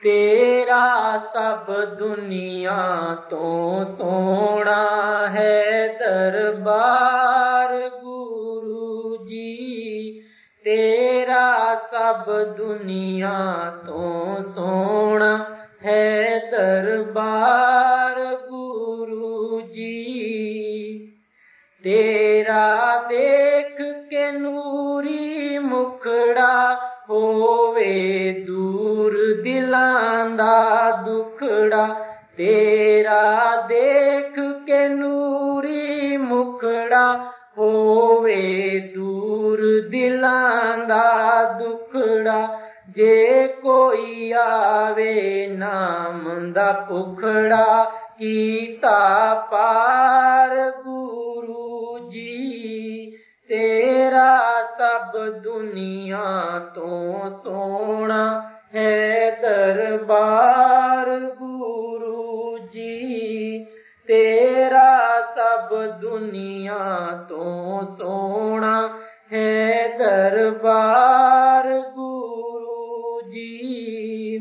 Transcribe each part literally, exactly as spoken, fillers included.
तेरा सब दुनिया तो सोना है दरबार गुरु जी। तेरा सब दुनिया तो सोना है दरबार गुरु जी। तेरा देख के नूरी मुखड़ा होवे दूर दिलां दा दुखड़ा। तेरा देख के नूरी मुखड़ा होवे दूर दिलां दा दुखड़ा। जे कोई आवे नाम दा भुखड़ा कीता पार गुरु जी। तेरा सब दुनिया तो सोना है दरबार गुरु जी। तेरा सब दुनिया तो सोना है दरबार गुरु जी।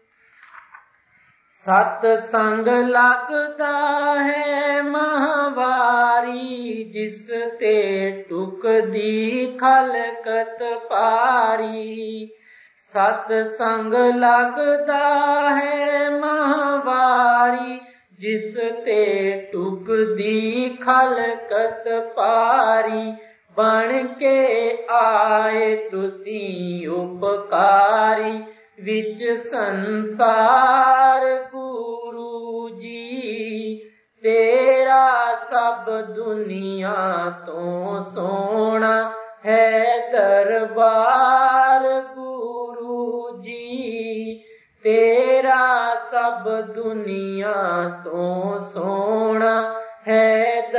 सतसंग लगदा है महवारी जिस ते टुकदी खलकत पारी। सतसंग लगदा है महवारी जिस ते टुकदी खलकत पारी। बन के आए तुसी उपकारी विच संसार गुरु जी। तेरा सब दुनिया तो सोना है दरबार गुरु जी। तेरा सब दुनिया तो सोना है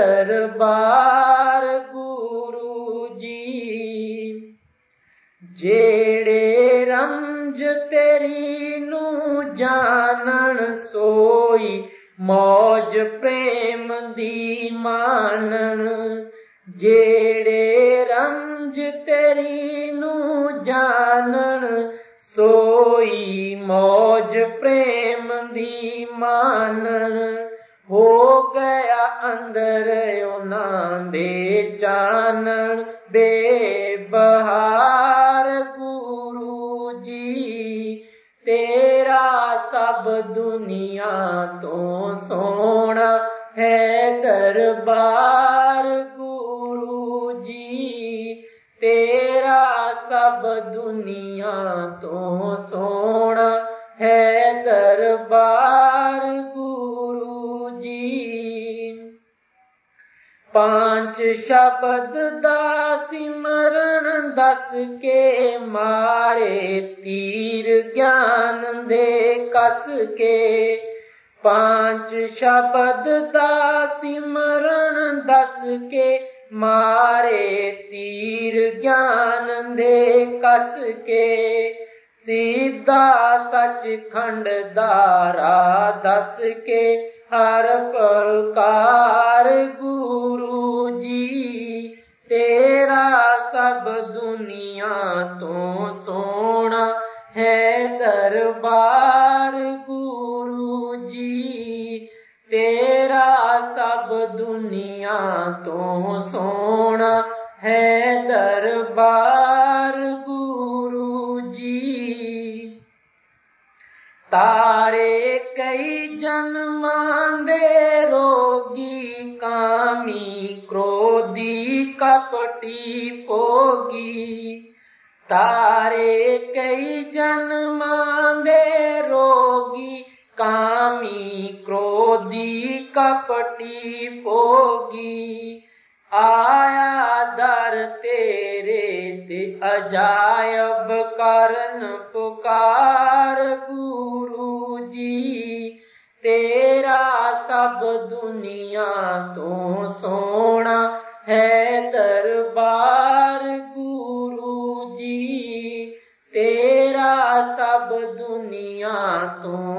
दरबार गुरु जी। जेड़े रमज तेरी नू जानन सोई मौज प्रेम दी मानन। जेड़े रमज तेरी नू जानन सोई मौज प्रेम दी मानन। हो गया अंदर उन्हां दे चानन बेबहार गुरु जी। तेरा सब दुनिया तो सोना है दरबार गुरु जी। तेरा सब दुनिया तो सोना है दरबार गुरु जी। पांच शब्द दा सिमरन दस के मारे तीर ज्ञान दे कस के। पांच शब्द दा सिमरन दस के मारे तीर ज्ञान दे कस के। सीधा सचखंड दारा दस के हर प्रकार गुरु जी। तेरा सब दुनिया तो सोना है दरबार गुरु जी। तेरा सब दुनिया तो सोना है दरबार गुरु जी। तारे कई जन्मां दे रोगी कामी क्रोधी कपटी भोगी। तारे कई जन्मां दे रोगी कामी क्रोधी कपटी भोगी। आया दर तेरे ते अजायब करन पुकार गुरु जी। तेरा सब दुनिया तो सोना है दरबार गुरु जी। तेरा सब दुनिया तो